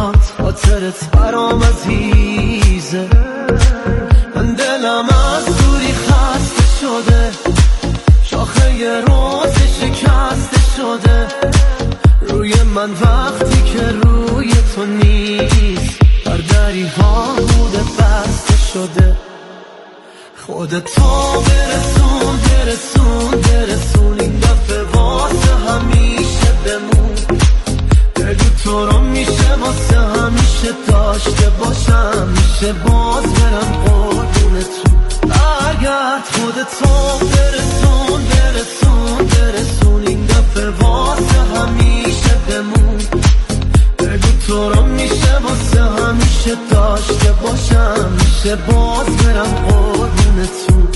برات خاطرت برام عزیزه. من دلم از دوری خسته شده، شاخه یه روز شکسته شده روی من وقتی که روی تو نیست. بر دری ها بوده بسته شده. خودتو برسون برسون برسون این دفعه واسه همیشه بمون. بگو تو رو میشه واسه همیشه داشته باشم، میشه باز برم قربونتون. برگرد خودتو برسون برسون برسون این دفعه واسه همیشه بمون. بگو تو رو میشه واسه همیشه داشته باشم، میشه باز برم قربونتون.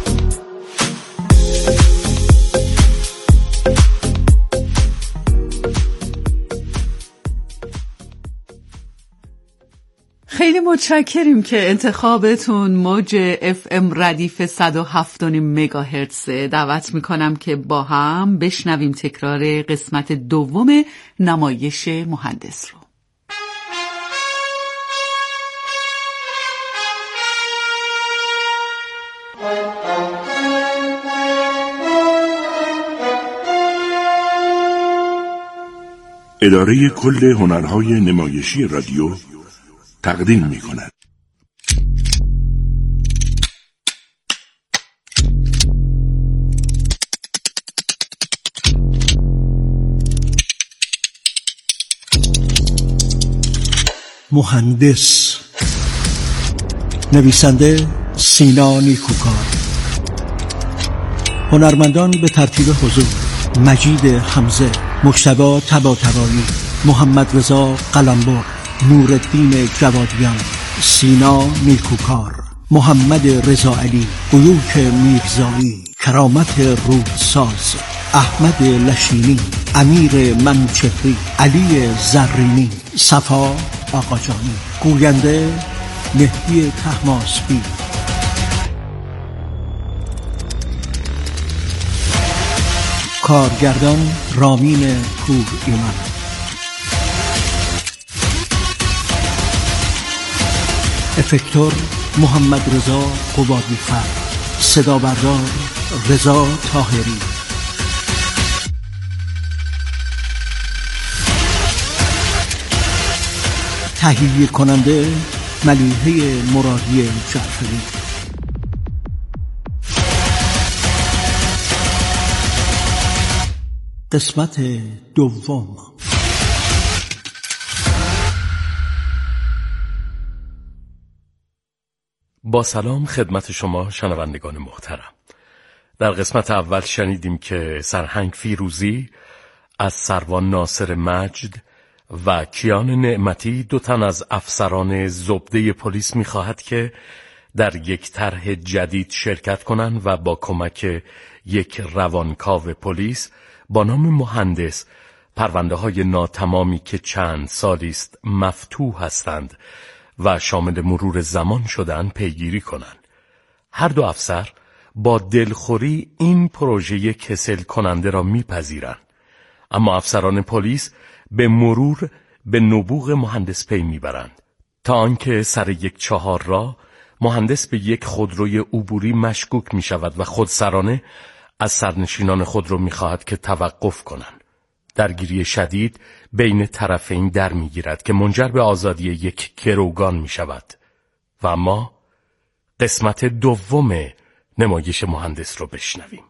خیلی متشکریم که انتخابتون موج FM ردیف 107.5 مگاهرتز. دعوت میکنم که با هم بشنویم تکرار قسمت دوم نمایش مهندس رو. اداره کل هنرهای نمایشی رادیو تقدیم می کند. مهندس، نویسنده سینا نیکوکار، هنرمندان به ترتیب حضور: مجید حمزه، مجتبی طباطبایی، محمد رضا قلمبر، نورالدین جوادیان، سینا نیکوکار، محمد رضا علی، قیوک میرزایی، کرامت رودساز، احمد لشینی، امیر منچهری، علی زرینی، صفا آقاجانی، گوینده مهدی طهماسبی. کارگردان رامین پور ایمان. افکتور محمد رضا قبادی‌فر. صدا بردار رضا طاهری. تهیه کننده ملیحه مرادی جعفری. قسمت دوم. با سلام خدمت شما شنوندگان محترم. در قسمت اول شنیدیم که سرهنگ فیروزی از سروان ناصر مجد و کیان نعمتی، 2 تن از افسران زبده پلیس می‌خواهد که در یک طرح جدید شرکت کنند و با کمک یک روانکاو پلیس با نام مهندس پرونده‌های ناتمامی که چند سالی است مفتوح هستند و شامل مرور زمان شدن پیگیری کنند. هر 2 افسر با دلخوری این پروژه کسل کننده را میپذیرند، اما افسران پلیس به مرور به نبوغ مهندس پی میبرند تا آنکه سر یک چهارراه مهندس به یک خودروی عبوری مشکوک میشود و خودسرانه از سرنشینان خودرو میخواهد که توقف کنند. درگیری شدید بین طرفین در میگیرد که منجر به آزادی یک گروگان میشود. و اما قسمت دوم نمایش مهندس رو بشنویم.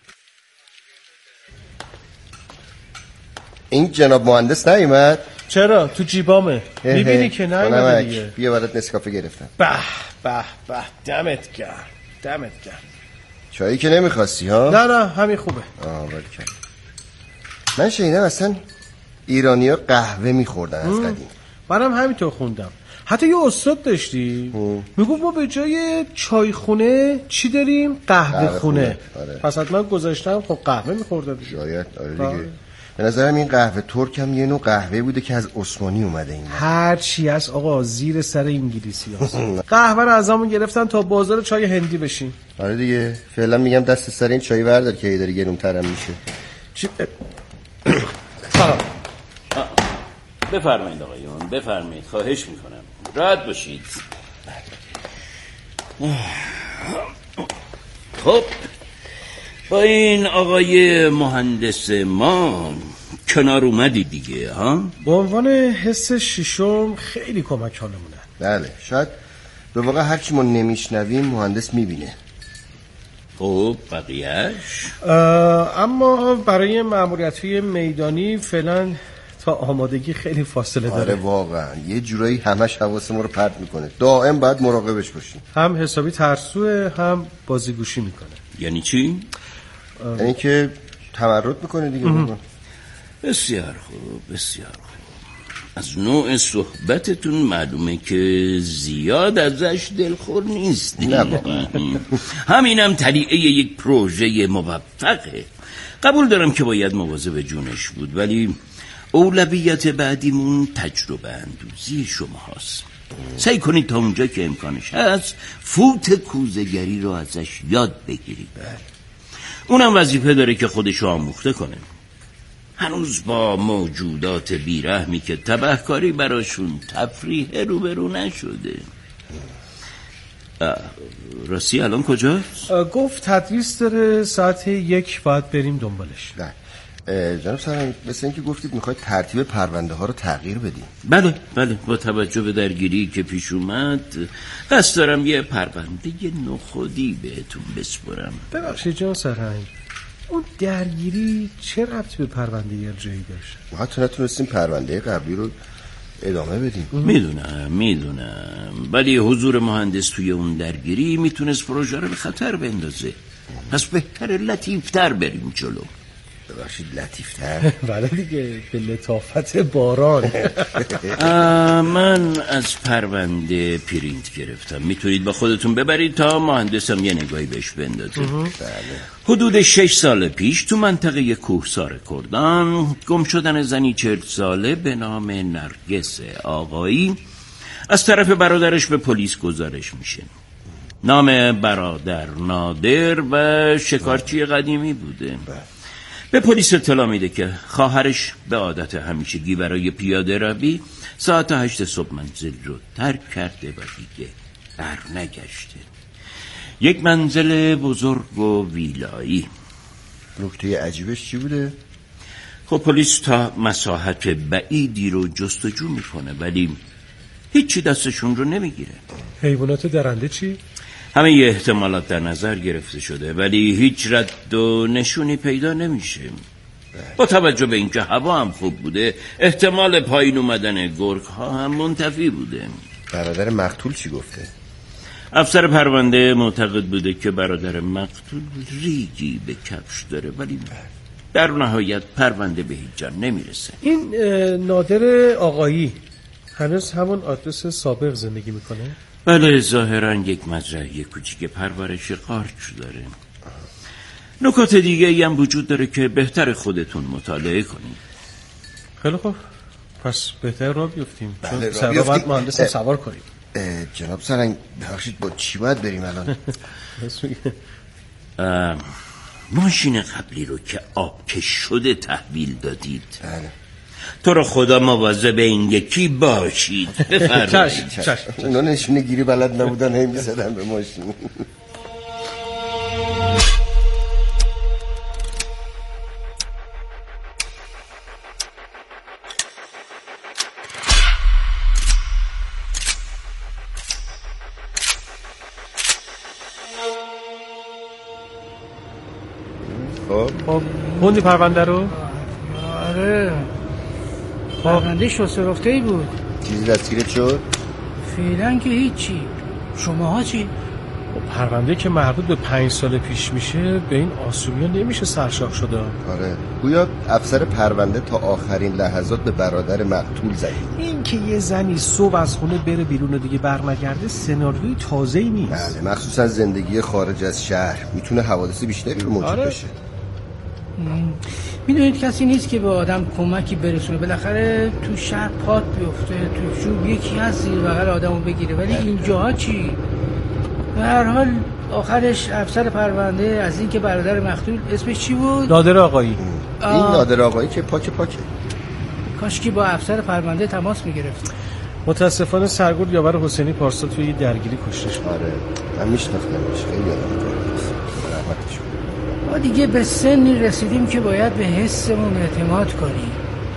این جناب مهندس نیومد؟ چرا؟ تو جیبامه. میبینی که نیومده دیگه. بیا برات نسکافه گرفتم. به به به، دمت گرم، دمت گرم. چایی که نمیخواستی ها؟ نه همین خوبه. برکت. من شنیدم اصلا ایرانی‌ها قهوه میخوردن از قدیم. منم همینطور خوندم. حتی یه استاد داشتی میگفت ما به جای چای خونه چی داریم؟ قهوه خونه. آره. پس حتما گذاشتم خب قهوه میخورده دیگه. شاید آره دیگه. به نظرم این قهوه ترک هم یه نوع قهوه بوده که از عثمانی اومده. این هر چی هست آقا زیر سر انگلیسی هست. قهوه رو ازمون گرفتن تا بازار چای هندی بشین. آره دیگه. فعلا میگم دست سر این چای بردار که داره گرون‌ترم میشه. چی؟ بفرمایید آقایون، بفرمایید. خواهش میکنم. راحت باشید. خب با این آقای مهندس ما کنار اومدی دیگه ها؟ به عنوان حس ششم خیلی کمک حالمونه. بله شاید به واقع هرچی ما نمیشنویم مهندس میبینه. خب بقیهش؟ اما برای مأموریت‌های میدانی فعلا تا آمادگی خیلی فاصله داره. آره واقعا یه جورایی همش حواس ما رو پرت میکنه. دائم باید مراقبش باشیم. هم حسابی ترسوه هم بازیگوشی میکنه. یعنی چی؟ یعنی که تمرد میکنه دیگه. بسیار خوب بسیار خوب. از نوع صحبتتون معلومه که زیاد ازش دلخور نیست. نه همینم طلیعه یک پروژه موفقه. قبول دارم که باید مواظب جونش بود، ولی اولویت بعدیمون تجربه اندوزی شما هست. سعی کنید تا اونجا که امکانش هست فوت کوزه‌گری رو ازش یاد بگیرید. اونم وظیفه داره که خودشو آموخته کنه. هنوز با موجودات بیرحمی که تبهکاری براشون تفریح روبرو نشده. راستی الان کجاست؟ گفت تدریس داره، ساعت 1 باید بریم دنبالش. جناب سرهنگ مثل اینکه گفتید میخواید ترتیب پرونده ها رو تغییر بدیم. بله با توجه به درگیری که پیش اومد قصد دارم یه پرونده نخودی بهتون بسپرم. ببخشید جناب سرهنگ، اون درگیری چه ربطی به پرونده ارجایی داشت؟ ما حتی نتونستیم پرونده قبلی رو ادامه بدیم. میدونم ولی حضور مهندس توی اون درگیری میتونست پروژه رو به خطر بندازه. پس بهتره لطیفتر بریم جلو. ببخشید لطیفتر؟ بله دیگه به لطافت باران. من از پرونده پرینت گرفتم، میتونید با خودتون ببرید تا مهندسم یه نگاهی بهش بندازه. حدود 6 سال پیش تو منطقه کوهسار کردان گم شدن زنی 40 ساله به نام نرگس آقایی از طرف برادرش به پلیس گزارش میشه. نام برادر نادر و شکارچی قدیمی بوده. به پلیس اطلاع میده که خواهرش به عادت همیشگی برای پیاده روی ساعت 8 صبح منزل رو ترک کرده و دیگه برنگشته. یک منزل بزرگ و ویلایی. نکته عجیبش چی بوده؟ خب پلیس تا مساحت بعیدی رو جستجو میکنه ولی هیچی دستشون رو نمیگیره. حیوانات درنده چی؟ همه ی احتمالات در نظر گرفته شده ولی هیچ رد و نشونی پیدا نمیشه. با توجه به اینکه هوا هم خوب بوده احتمال پایین اومدن گرگ ها هم منتفی بوده. برادر مقتول چی گفته؟ افسر پرونده معتقد بوده که برادر مقتول ریگی به کفش داره ولی در نهایت پرونده به هیچ جا نمیرسه. این نادر آقایی هنوز همون آدرس سابق زندگی میکنه؟ بله ظاهرا یک مزرعه کوچیک پرورش قارچ داره. نکات دیگه ای هم وجود داره که بهتر خودتون مطالعه کنید. خیلی خوب پس بهتر راه بیفتیم. چون سر باید مهندس سوار کنیم. جناب سرهنگ بخشید با چی باید بریم الان؟ ماشین قبلی رو که آبکش شده تحویل دادید. بله. تو رو خدا مواظب این یکی باشید. بفرمایید. اونا نشونه گیری بلد نبودن هی می‌زدن به ماشین. خب خوندی پرونده رو؟ آره پرونده شسرفته‌ای بود. چیزی دستگیرت شد؟ فعلا که هیچی. شماها چی؟ پرونده که مربوط به 5 سال پیش میشه به این آسونی نمیشه سرشاخ شده. آره گویا افسر پرونده تا آخرین لحظات به برادر مقتول زدید. این که یه زنی صبح از خونه بره بیرون و دیگه برنگرده سناریوی تازه‌ای نیست. بله مخصوصا زندگی خارج از شهر میتونه حوادث بیشتری رو موجود بشه. میدونید کسی نیست که به آدم کمکی برسونه. بالاخره تو شهر پات بیفته تو جوب یکی از زیر بغل آدمو بگیره ولی اینجاها چی؟ به هر حال آخرش افسر پرونده از این که برادر مقتول اسمش چی بود؟ نادر آقایی. این نادر آقایی که پاکه کاش که با افسر پرونده تماس میگرفت. متاسفانه سرگرد یاور حسینی پارسال توی یه درگیری کشته شد. آره من میشناختمش، خیلی آدم کاریست، رحمتش کنم. ما دیگه به سنی رسیدیم که باید به حسمون اعتماد کنیم.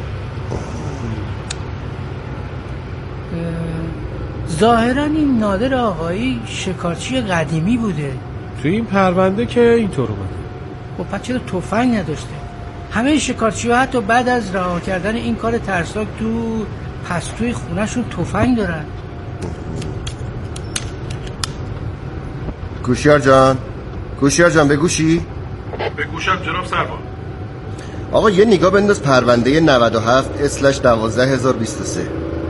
ظاهرا این نادر آقایی شکارچی قدیمی بوده. توی این پرونده که اینطور اومده. خب پس چرا تفنگ نداشته؟ همه شکارچی‌ها حتی بعد از رها کردن این کار ترسناک تو پستوی خونه‌شون تفنگ دارن. کوشیار جان به گوشی؟ به گوشم جناب سربان. آقا یه نگاه بنداز پرونده 97/12/1023.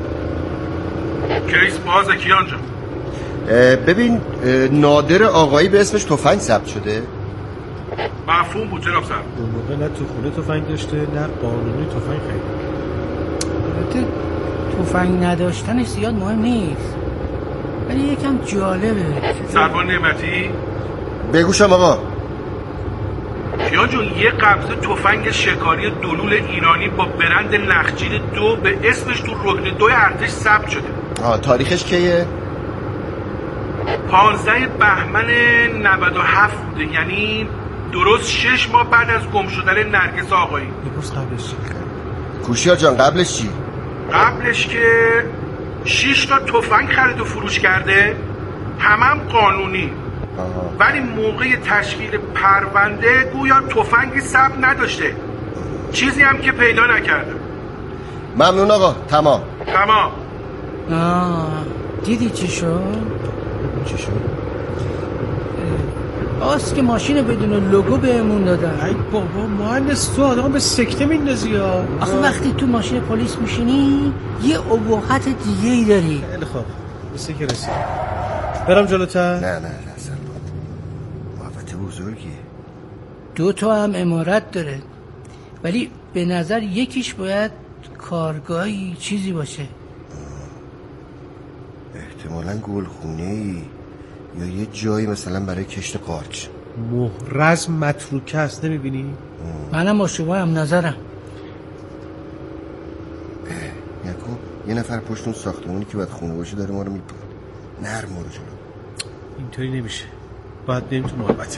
کیس بازه کیان جان. ببین نادر آقایی به اسمش تفنگ ثبت شده. مفهوم بود جناب سربان. اون موقع نه تو خونه تفنگ داشته نه قانونی تفنگ خریده. البته تفنگ نداشتنش زیاد مهم نیست، ولی یکم جالبه. سربان نعمتی بگوشم آقا. کیان جون یه قبضه تفنگ شکاری دلول ایرانی با برند نخجیر 2 به اسمش تو رکن 2 ارتش ثبت شده. تاریخش کیه؟ 15 بهمن 97 بوده، یعنی درست 6 ماه بعد از گم شدن نرگس آقایی. بپرس قبلش چی؟ کوشیار جان قبلش چی؟ قبلش که 6 تا تفنگ خرید و فروش کرده، هم قانونی. ولی موقع تشکیل پرونده گویا تفنگی ثبت نداشته، چیزی هم که پیدا نکرده. ممنون آقا. تمام. دیدی چی شد؟ آس که ماشین بدون لوگو بهمون دادن. ای بابا مهندس تو آدم به سکته میندازی ها. آخه وقتی تو ماشین پلیس میشینی یه ابهت دیگه ای داری. خیلی خوب مثل که رسید. برم جلوتر؟ نه سربان، محبت بزرگیه. 2 تا هم عمارت داره، ولی به نظر یکیش باید کارگاهی چیزی باشه. احتمالاً گلخونه‌ای یا یه جایی مثلا برای کشت قارچ. محرز متروکه است، نمیبینی؟ منم با شما هم نظرم. یکو یه نفر پشت اون ساختمونی که باید خونه باشه داره ما رو میپره. نرم رو جلو. اینطوری نمیشه، باید بریم تو محبته.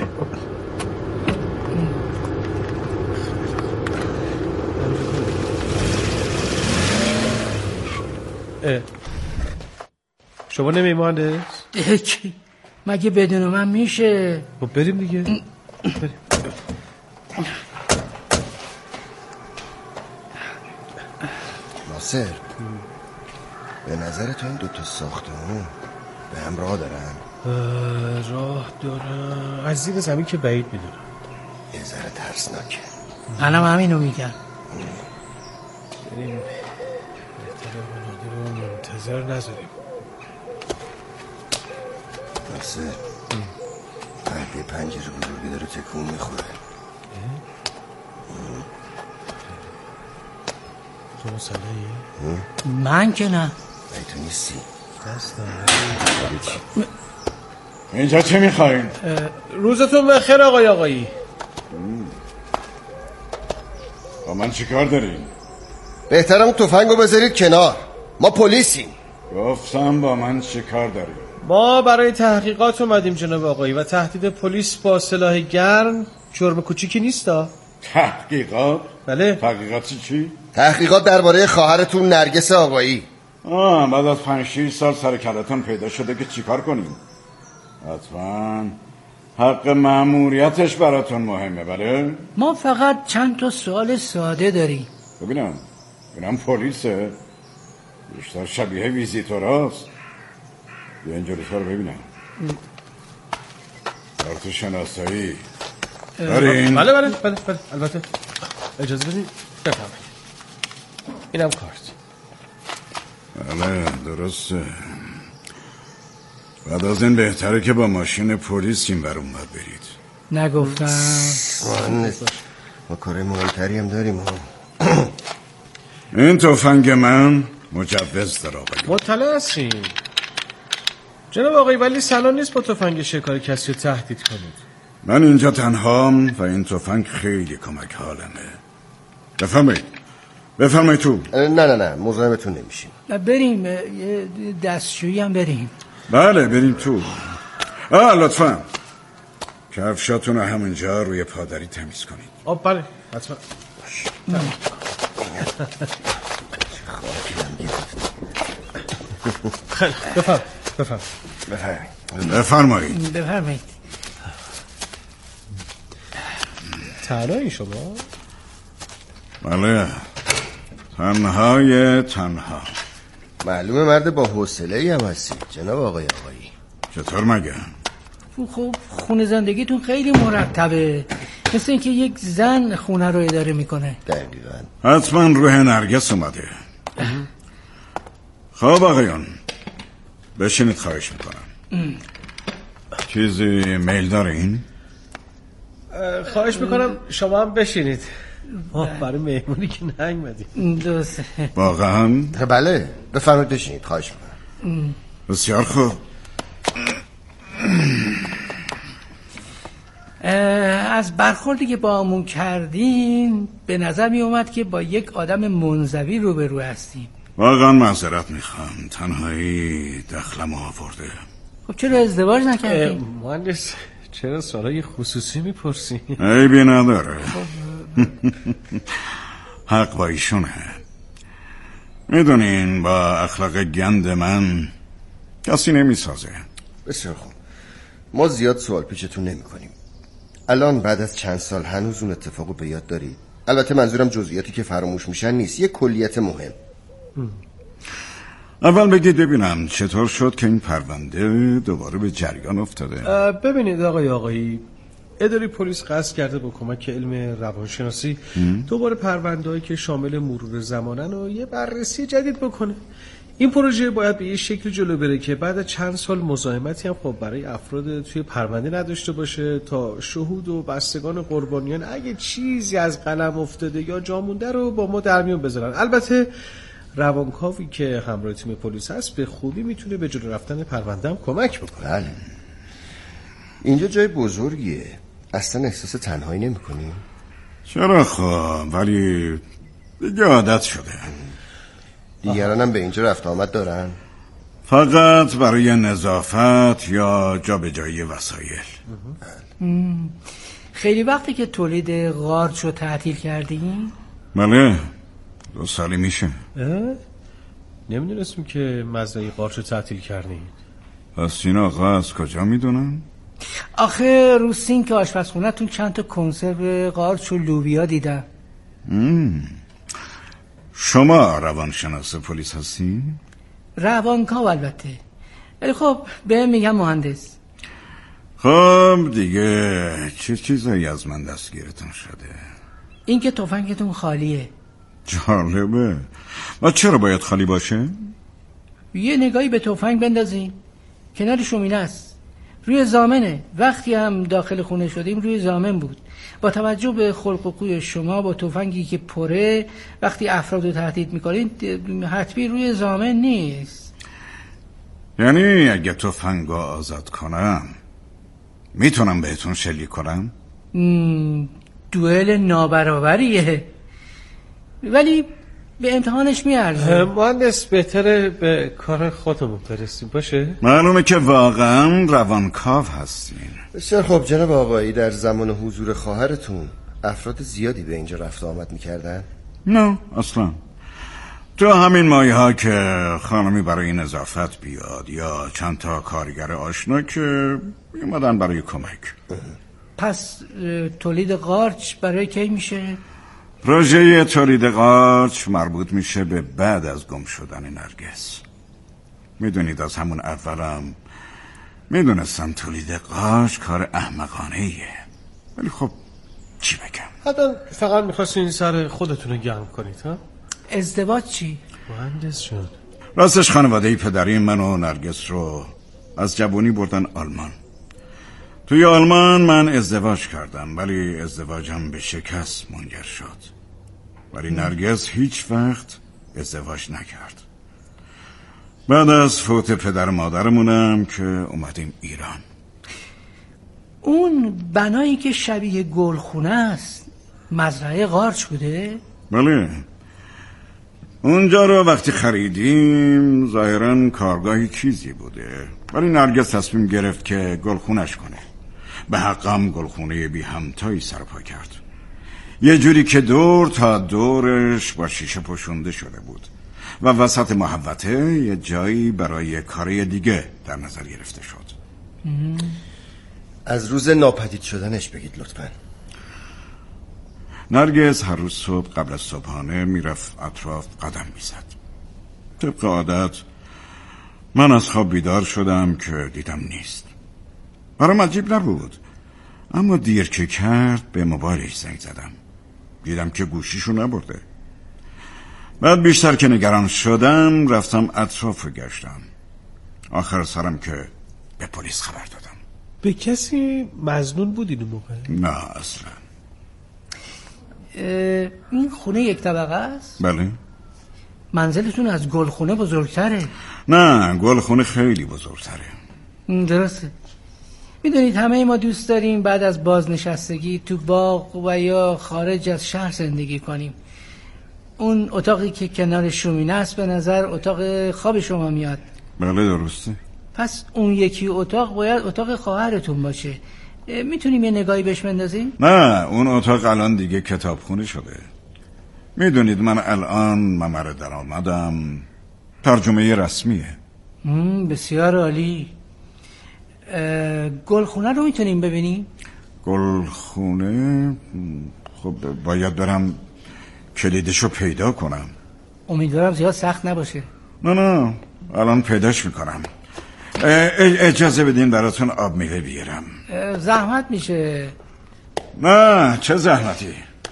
شما نمی مهندس؟ مگه بدون من میشه؟ خب بریم دیگه. بریم. ناصر به نظر تو این 2 تا ساختمون به هم راه دارن؟ راه دارن از زیر زمین که بعید میدونم. یه ذره ترسناکه. منم همینو میگم. بریم بهتره نادر رو منتظر نذاریم. ناصر یه پنجره بزرگی داره تکون میخوره. تو مسلحی؟ من که نه. تو نیستی. اینجا چه میخواین؟ روزتون بخیر آقایی. با من چی کار دارین؟ بهتره اون تفنگو بذارید کنار، ما پلیسیم. گفتم با من چی کار دارین؟ ما برای تحقیقات اومدیم جناب آقایی و تهدید پلیس با سلاح گرم جرم کوچیکی نیستا. تحقیقات؟ بله. تحقیقاتی چی؟ تحقیقات درباره خواهرتون نرگس آقایی. بعد از 5-6 سال سر کلتون پیدا شده که چیکار کنیم؟ حتما حق مأموریتش براتون مهمه. بله؟ ما فقط چند تا سوال ساده داریم. ببینم پلیسه، بیشتر شبیه ویزیتوراست. بیا اینجا رو ببینم. کارت شناسایی دارین؟ بله البته. اجازه بدین بفرمایید. اینم کارت. بله درسته. بعد از این بهتره که با ماشین پلیس این ور اون ور برید. نگفتم ما کار مهمتری هم داریم. این تفنگ من مجوز داره آقای. مطلع هستیم جناب آقایی، ولی سلام نیست با تفنگ شکاری کسی رو تهدید کنید. من اینجا تنهام و این تفنگ خیلی کمک حالمه. بفهمید بفرمایید تو. نه مزاحمتون نمیشیم. بریم یه دستشویی هم بریم. بله بریم تو. لطفا کفشاتون رو همونجا روی پادری تمیز کنید. بله حتما. بفرمایید. تنهایی شما؟ بله تنها. معلومه مرد با حوصله‌ای هم هستید جناب آقایی. چطور مگه؟ خب خونه زندگیتون خیلی مرتبه، مثل اینکه یک زن خونه رو اداره میکنه. دقیقاً. حتما روح نرگس اومده. خب آقایان بشینید خواهش میکنم. چیزی میل دارین؟ خواهش میکنم شما هم بشینید. برای مهمونی که نایمدیم. واقعا؟ بله بفرمایید بشینید خواهش میکنم. بسیار خوب. از برخوردی که با همون کردین به نظر می اومد که با یک آدم منزوی روبرو هستیم. واقعا معذرت میخوام، تنهایی دخلم آورده. خب چرا ازدواج نکردین؟ مهندس چرا سوالای خصوصی میپرسی؟ عیبی نداره. حق با ایشونه. میدونین با اخلاق گند من کسی نمیسازه. بسیار خوب، ما زیاد سوال پیچتون نمی کنیم. الان بعد از چند سال هنوز اون اتفاقو به یاد دارید؟ البته منظورم جزئیاتی که فراموش میشن نیست، یه کلیت مهم. اول بگید ببینم چطور شد که این پرونده دوباره به جریان افتاده؟ ببینید آقایی اداره پلیس قصد کرده با کمک علم روانشناسی دوباره پرونده‌ای که شامل مرور زمانن و یه بررسی جدید بکنه. این پروژه باید به یه شکل جلو بره که بعد از چند سال مزاحمتی هم خب برای افراد توی پرونده نداشته باشه تا شهود و بستگان قربانیان اگه چیزی از قلم افتاده یا جا مونده رو با ما در میون بذارن. البته روانکاوی که همراه تیم پلیس هست به خوبی میتونه به جلو رفتن پرونده هم کمک بکنه. بله. اینجا جای بزرگیه. اصلا احساس تنهایی نمی‌کنی؟ چرا خب، ولی دیگه عادت شده. دیگران هم به اینجا رفت آمد دارن؟ فقط برای نظافت یا جابجایی وسایل. خیلی وقتی که تولید قارچ رو تعطیل کردین؟ بله 2 سالی میشه. نمیدونستم که مزرعه قارچ رو تعطیل کردین. پس این آقا از کجا میدونن؟ آخه رو سینک آشپزخونه‌تون چند تا کنسرو قارچ و لوبیا دیدم. شما روانشناس پلیس هستی؟ روانکاو البته، ولی خب به میگم مهندس. خب دیگه چه چیزایی از من دستگیرتون شده؟ این که تفنگتون خالیه. جالبه. و چرا باید خالی باشه؟ یه نگاهی به تفنگ بندازین، کنار شومینه است، روی زامنه. وقتی هم داخل خونه شدیم روی زامن بود. با توجه به خلق و خوی شما با تفنگی که پره وقتی افراد رو تهدید میکنین حتمی روی زامن نیست. یعنی اگه تفنگ رو آزاد کنم میتونم بهتون شلیک کنم؟ دوئل نابرابریه، ولی به امتحانش میارزه. مهندس بهتره به کار خودمون برسیم باشه؟ معلومه که واقعا روانکاو هستین. بسیار خب جناب آقایی، در زمان حضور خواهرتون افراد زیادی به اینجا رفت آمد میکردن؟ نه اصلا. تو همین مایه ها که خانمی برای نظافت بیاد یا چند تا کارگر آشنا که اومدن برای کمک. پس تولید قارچ برای کی میشه؟ پروژه تولید قارچ مربوط میشه به بعد از گم شدن نرگس. میدونید از همون اولم میدونستم تولید قارچ کار احمقانه ایه، ولی خب چی بگم؟ حتما فقط میخواستین سر خودتون رو گرم کنید ها؟ ازدواج چی؟ مهندس شد. راستش خانواده پدری من و نرگس رو از جوانی بردن آلمان. توی آلمان من ازدواج کردم، ولی ازدواجم به شکست منجر شد. ولی نرگس هیچ وقت ازدواج نکرد. بعد از فوت پدر مادرمونم که اومدیم ایران. اون بنایی که شبیه گلخونه است مزرعه قارچ بوده؟ بله، اونجا رو وقتی خریدیم ظاهراً کارگاهی چیزی بوده، ولی نرگس تصمیم گرفت که گلخونش کنه. به حقم گلخونه بی همتایی سرپا کرد، یه جوری که دور تا دورش با شیشه پوشونده شده بود و وسط محوطه یه جایی برای کاری دیگه در نظر گرفته شد. از روز ناپدید شدنش بگید لطفاً. نرگس هر روز صبح قبل از صبحانه میرفت اطراف قدم میزد. طبق عادت من از خواب بیدار شدم که دیدم نیست. برام عجیب نبود، اما دیر که کرد به موبایلش زنگ زدم، دیدم که گوشیشو نبرده. بعد بیشتر که نگران شدم رفتم اطراف رو گشتم. آخر سرم که به پلیس خبر دادم. به کسی مظنون بودین اون موقع؟ نه اصلا. این خونه یک طبقه است؟ بله. منزلتون از گلخونه بزرگتره؟ نه، گلخونه خیلی بزرگتره. درسته. میدونید همه ما دوست داریم بعد از بازنشستگی تو باغ و یا خارج از شهر زندگی کنیم. اون اتاقی که کنار شومینه است به نظر اتاق خواب شما میاد. بله درسته. پس اون یکی اتاق باید اتاق خواهرتون باشه. میتونیم یه نگاهی بهش بندازیم؟ نه، اون اتاق الان دیگه کتابخونه شده. میدونید من الان ممر درآمدم ترجمه رسمیه. بسیار عالی. گلخونه رو میتونیم ببینیم؟ گلخونه؟ خب باید برم کلیدشو پیدا کنم. امیدوارم زیاد سخت نباشه. نه الان پیداش میکنم. اجازه بدین براتون آب میوه بیارم. زحمت میشه. نه چه زحمتی.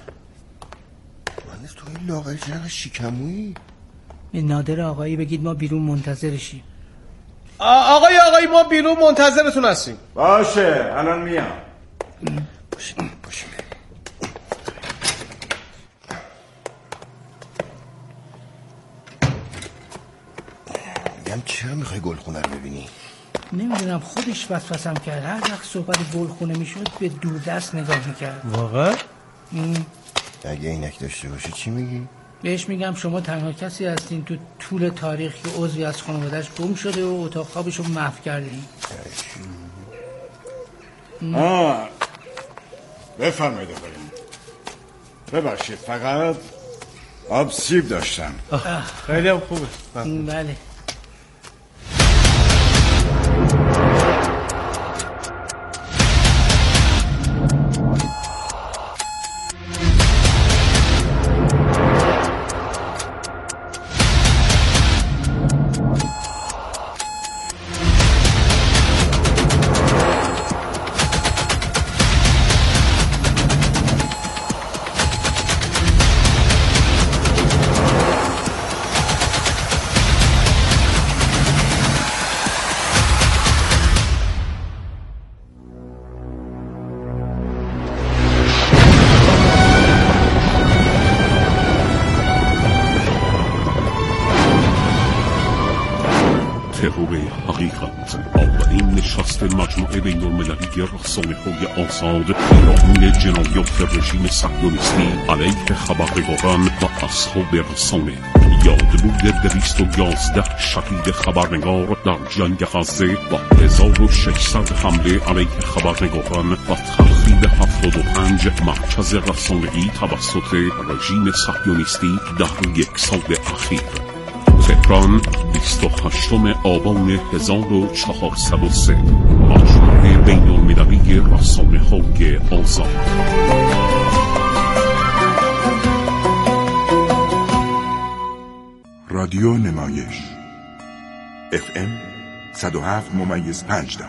مهندس تو این لاغری چرا شیکمویی؟ به نادر آقایی بگید ما بیرون منتظرشیم. آقای ما بیرون منتظرتون هستیم. باشه الان میام. باشه میگم چرا میخوای گلخونه رو ببینی؟ نمیدونم، خودش وسوسم کرد. هر وقت صحبت گلخونه میشد به دوردست نگاه میکرد. واقعا؟ اگه اینک داشته باشه چی میگی؟ بهش میگم شما تنها کسی هستین تو طول تاریخ که عضوی از خانواده‌اش گم شده و اتاق خوابش رو محو کردین. بفرمایید آقایان. ببخشید فقط آب سیب داشتم. خیلی هم خوبه. بله. ترور حقیقت، اولین نشست مجمع بین المللی رسانه‌های آزاد پیرامون جنایات رژیم صهیونیستی علیه خبرنگاران و اصحاب رسانه. یادبود 211 شهید خبرنگار در جنگ غزه و 1600 حمله علیه خبرنگاران و تخریب 75 مرکز رسانه‌ای توسط رژیم صهیونیستی در یک سال اخیر. تهران 28 آبان 1403. مجمع بین المللی رسانه‌های آزاد. رادیو نمایش FM 107.5.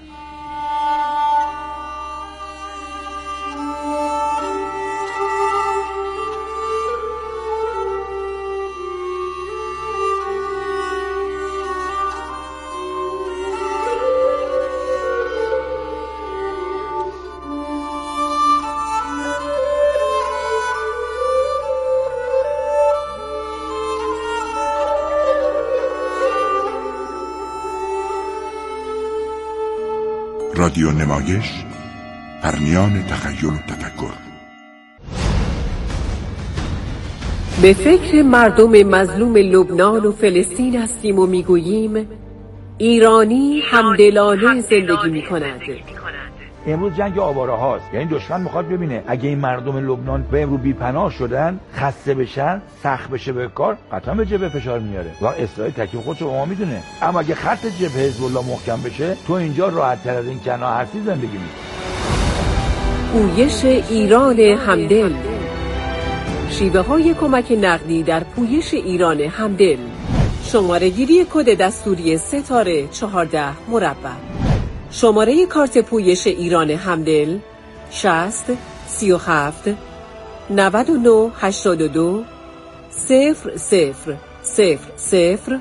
رادیو نمایش، پرنیان تخیل و تفکر. به فکر مردم مظلوم لبنان و فلسطین هستیم و میگوییم ایرانی همدلانه زندگی میکند. امروز جنگ آواره هاست، یعنی دشمن میخواد ببینه اگه این مردم لبنان به امروز بی‌پناه شدن، خسته بشن، سخت بشه به کار، قطعا به جبهه فشار میاره و اسرائیل تکلیف خودشو با ما میدونه. اما اگه خط جبهه حزب الله محکم بشه، تو اینجا راحت تر از این کنا هستی زندگی میکنی. پویش ایران همدل، شیوه های کمک نقدی در پویش ایران همدل. شماره گیری کد دستوری ستاره 14 مربع. شماره کارت پویش ایران همدل 60 37 99 82 00 00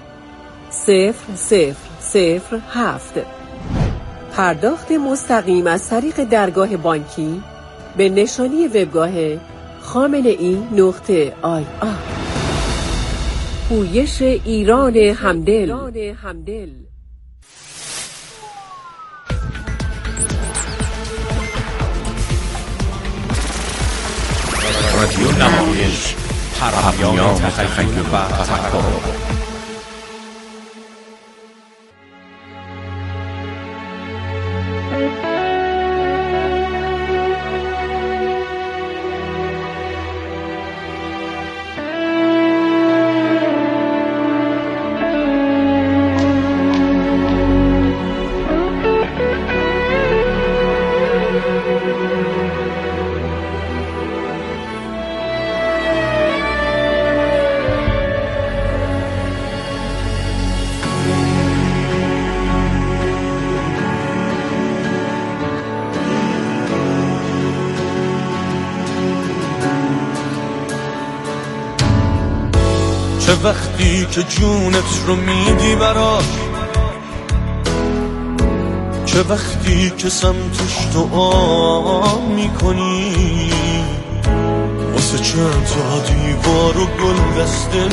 0007. پرداخت مستقیم از طریق درگاه بانکی به نشانی وبگاه خامنه‌ای.ir. پویش ایران همدل. رادیو نمایش، پرهمیان تخیل و تفکر. چه وقتی که جونت رو میدی براش، چه وقتی که سمتش دعا میکنی، واسه چند تا دیوار و گل دسته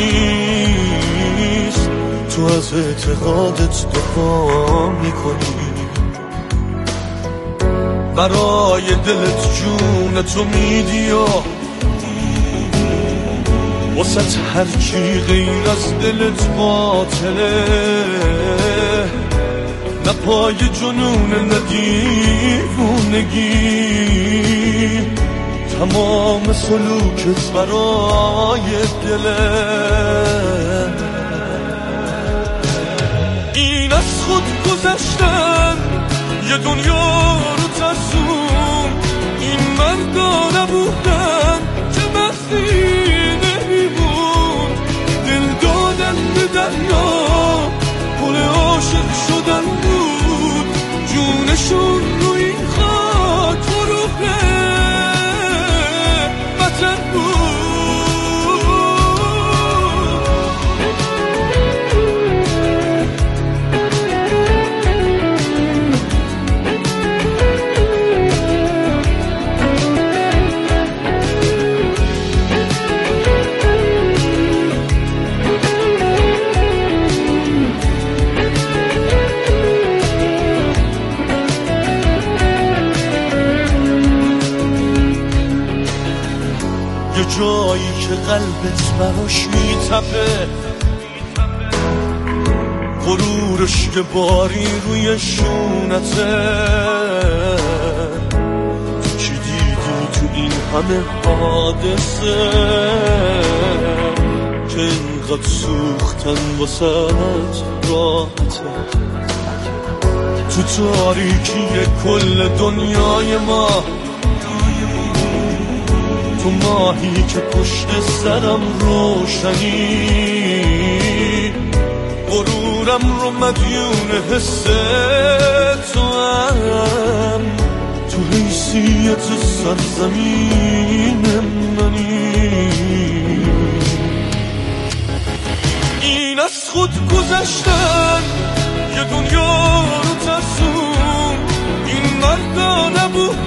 نیست، تو از اعتقادت دفاع میکنی، برای دلت جونتو میدی و واسه هرچی غیر از دلت باطله، نه پای جنون نه دیوونگی، تمام سلوکت برای دله. این از خود گذشتن یه دنیا رو ترسون، این مردا نبودن که مستی دریا پل عاشق شدن بود، جونشون رو این خاک فروخه وطن بود. جایی که قلبت براش میتپه، غرورش که باری روی شونته، تو چی دیدی تو این همه حادثه که اینقدر سوختن واسهت راحته، تو تاریکی کل دنیای ما، تو ماهی که پشت سرم روشنی، غرورم رو مدیون حس تو هم، تو حیثیت سرزمین منی. این از خود گذشتن یه دنیا رو ترسون، این مردا نبود